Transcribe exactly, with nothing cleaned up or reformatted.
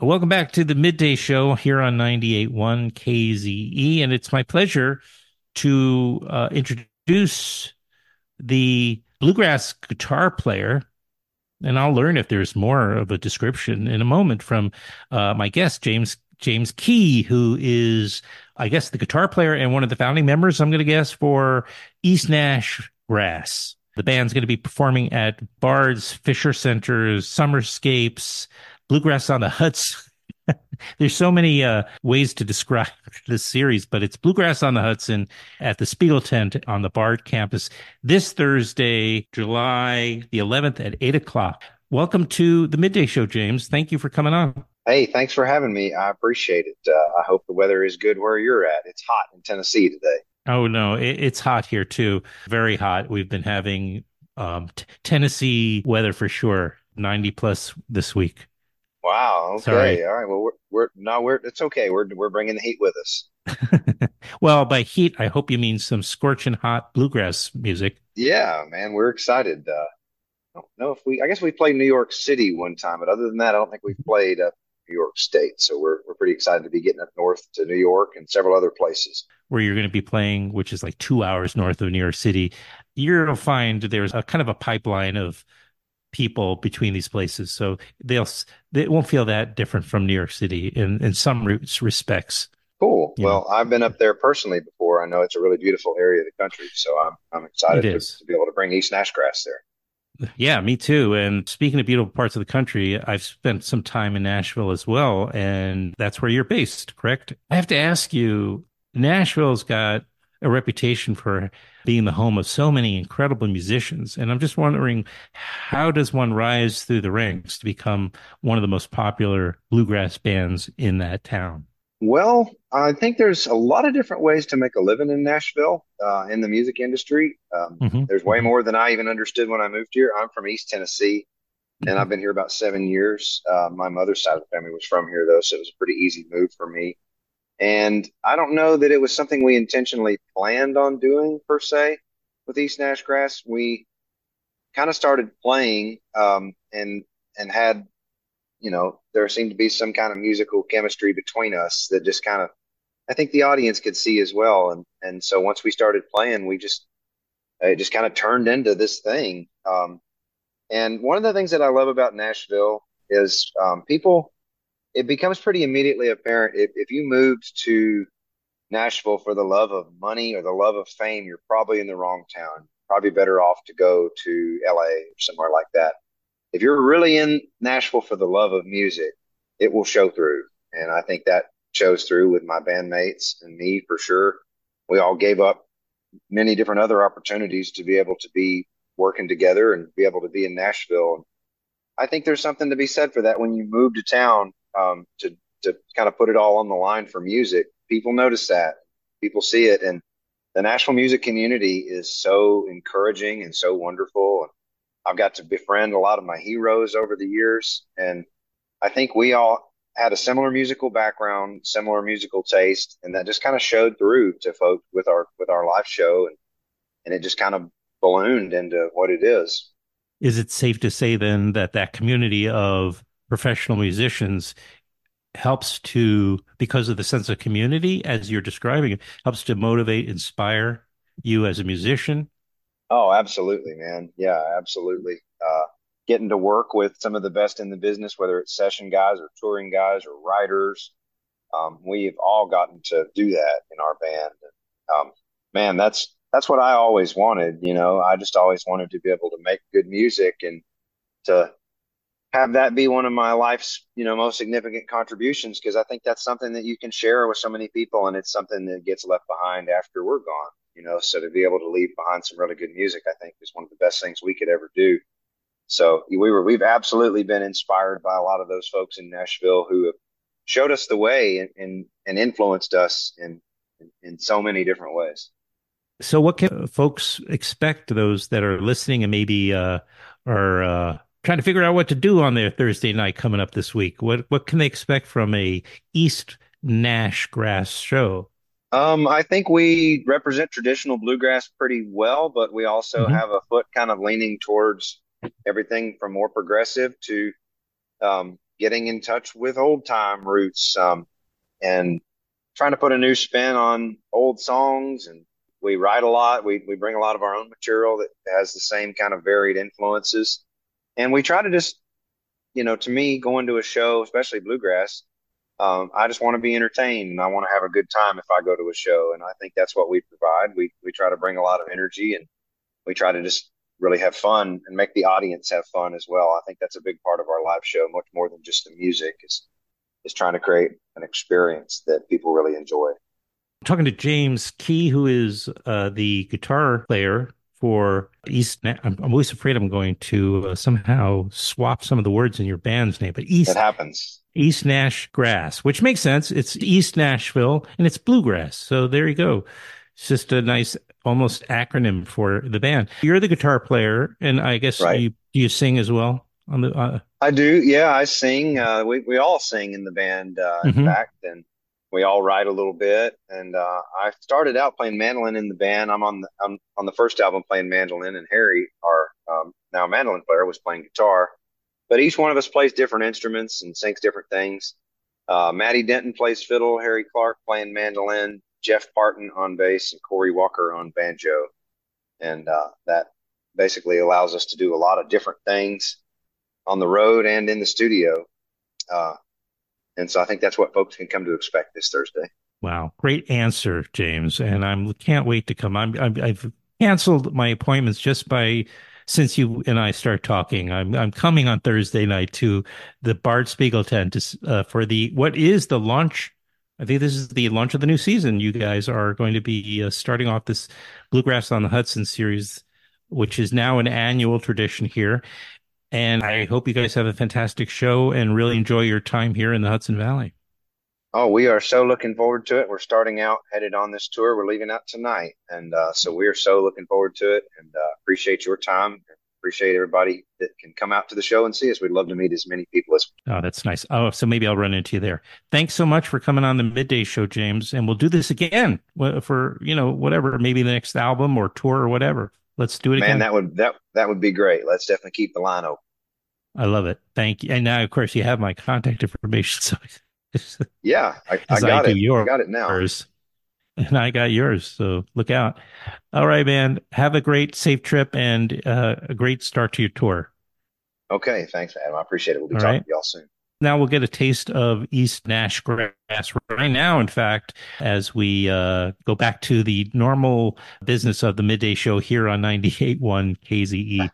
Welcome back to the Midday Show here on ninety-eight point one K Z E. And it's my pleasure to uh, introduce the bluegrass guitar player. And I'll learn if there's more of a description in a moment from uh, my guest, James James Key, who is, I guess, the guitar player and one of the founding members, I'm going to guess, for East Nash Brass. The band's going to be performing at Bard's, Fisher Center's, Summerscapes, Bluegrass on the Hudson. There's so many uh, ways to describe this series, but it's Bluegrass on the Hudson at the Spiegel Tent on the Bard campus this Thursday, July the eleventh at eight o'clock. Welcome to the Midday Show, James. Thank you for coming on. Hey, thanks for having me. I appreciate it. Uh, I hope the weather is good where you're at. It's hot in Tennessee today. Oh, no, it, it's hot here too. Very hot. We've been having um, t- Tennessee weather for sure, ninety plus this week. Wow. Okay. Sorry. All right. Well, we're, we're no, we're it's okay. We're we're bringing the heat with us. Well, by heat, I hope you mean some scorching hot bluegrass music. Yeah, man. We're excited. Uh, I don't know if we. I guess we played New York City one time, but other than that, I don't think we've played uh, New York State. So we're we're pretty excited to be getting up north to New York and several other places. Where you're going to be playing, which is like two hours north of New York City, you're going to find there's a kind of a pipeline of people between these places. So they'll they won't feel that different from New York City in in some respects. Cool. You know, Well, I've been up there personally before. I know it's a really beautiful area of the country, so I'm I'm it excited to, is. to be able to bring East Nashgrass there. Yeah, me too. And speaking of beautiful parts of the country, I've spent some time in Nashville as well, and that's where you're based, correct? I have to ask you, Nashville's got a reputation for being the home of so many incredible musicians, and I'm just wondering, how does one rise through the ranks to become one of the most popular bluegrass bands in that town? Well, I think there's a lot of different ways to make a living in Nashville, uh, in the music industry. Um, Hmm. there's way Hmm. more than I even understood when I moved here. I'm from East Tennessee, and Hmm. I've been here about seven years. Uh, my mother's side of the family was from here, though, so it was a pretty easy move for me. And I don't know that it was something we intentionally planned on doing per se with East Nashgrass. We kind of started playing, um, and and had, you know, there seemed to be some kind of musical chemistry between us that just kind of I think the audience could see as well. And and so once we started playing, we just it just kind of turned into this thing. Um, and one of the things that I love about Nashville is um, people. It becomes pretty immediately apparent if, if you moved to Nashville for the love of money or the love of fame, you're probably in the wrong town. Probably better off to go to L A or somewhere like that. If you're really in Nashville for the love of music, it will show through. And I think that shows through with my bandmates and me for sure. We all gave up many different other opportunities to be able to be working together and be able to be in Nashville. I think there's something to be said for that when you move to town, um, to to kind of put it all on the line for music. People notice that, people see it, and the Nashville music community is so encouraging and so wonderful. I've got to befriend a lot of my heroes over the years, and I think we all had a similar musical background, similar musical taste, and that just kind of showed through to folks with our with our live show, and and it just kind of ballooned into what it is. Is it safe to say then that that community of professional musicians helps to, because of the sense of community, as you're describing it, helps to motivate, inspire you as a musician? Oh, absolutely, man. Yeah, absolutely. Uh, getting to work with some of the best in the business, whether it's session guys or touring guys or writers. Um, we've all gotten to do that in our band. Um, Man, that's that's what I always wanted. You know, I just always wanted to be able to make good music and to have that be one of my life's, you know, most significant contributions, because I think that's something that you can share with so many people, and it's something that gets left behind after we're gone. You know, so to be able to leave behind some really good music, I think is one of the best things we could ever do. So we were we've absolutely been inspired by a lot of those folks in Nashville who have showed us the way, and and, and influenced us in, in in so many different ways. So, what can folks expect, those that are listening and maybe uh, are uh, trying to figure out what to do on their Thursday night coming up this week? What what can they expect from a East Nash Grass show? Um, I think we represent traditional bluegrass pretty well, but we also Hmm. have a foot kind of leaning towards everything from more progressive to um, getting in touch with old time roots, um, and trying to put a new spin on old songs. And we write a lot. We we bring a lot of our own material that has the same kind of varied influences. And we try to just, you know, to me, going to a show, especially bluegrass, um, I just want to be entertained and I want to have a good time if I go to a show. And I think that's what we provide. We we try to bring a lot of energy, and we try to just really have fun and make the audience have fun as well. I think that's a big part of our live show, much more than just the music, is is trying to create an experience that people really enjoy. Talking to James Key, who is uh, the guitar player for East. Na- I'm, I'm always afraid I'm going to uh, somehow swap some of the words in your band's name, but It East happens. East Nash Grass, which makes sense. It's East Nashville and it's bluegrass. So there you go. It's just a nice, almost acronym for the band. You're the guitar player, and I guess Right. you do you sing as well on the. Uh, I do. Yeah, I sing. Uh, we we all sing in the band, uh, in mhm. fact, and we all write a little bit. And uh, I started out playing mandolin in the band. I'm on the I'm on the first album playing mandolin, and Harry, our um, now mandolin player, was playing guitar. But each one of us plays different instruments and sings different things. Uh, Matty Denton plays fiddle, Harry Clark playing mandolin, Jeff Parton on bass, and Corey Walker on banjo. And uh, that basically allows us to do a lot of different things on the road and in the studio. Uh, and so I think that's what folks can come to expect this Thursday. Wow, great answer, James, and I'm can't wait to come. I'm, I'm I've canceled my appointments just by since you and I start talking. I'm I'm coming on Thursday night to the Bart Spiegel tent to, uh, for the what is the launch. I think this is the launch of the new season. You guys are going to be uh, starting off this Bluegrass on the Hudson series, which is now an annual tradition here. And I hope you guys have a fantastic show and really enjoy your time here in the Hudson Valley. Oh, we are so looking forward to it. We're starting out headed on this tour. We're leaving out tonight. And uh, so we are so looking forward to it, and uh, appreciate your time. Appreciate everybody that can come out to the show and see us. We'd love to meet as many people as. Oh, that's nice. Oh, so maybe I'll run into you there. Thanks so much for coming on the midday show, James. And we'll do this again for, you know, whatever, maybe the next album or tour or whatever. Let's do it Man, again. that would that that would be great. Let's definitely keep the line open. I love it. Thank you. And now, of course, you have my contact information. So Yeah, I, I as I got do it. I got it now. yours, and I got yours. So look out. All right, man. Have a great, safe trip and uh, a great start to your tour. Okay, thanks, Adam. I appreciate it. We'll be All talking right. to y'all soon. Now we'll get a taste of East Nash grass right now, in fact, as we uh, go back to the normal business of the midday show here on ninety-eight point one K Z E.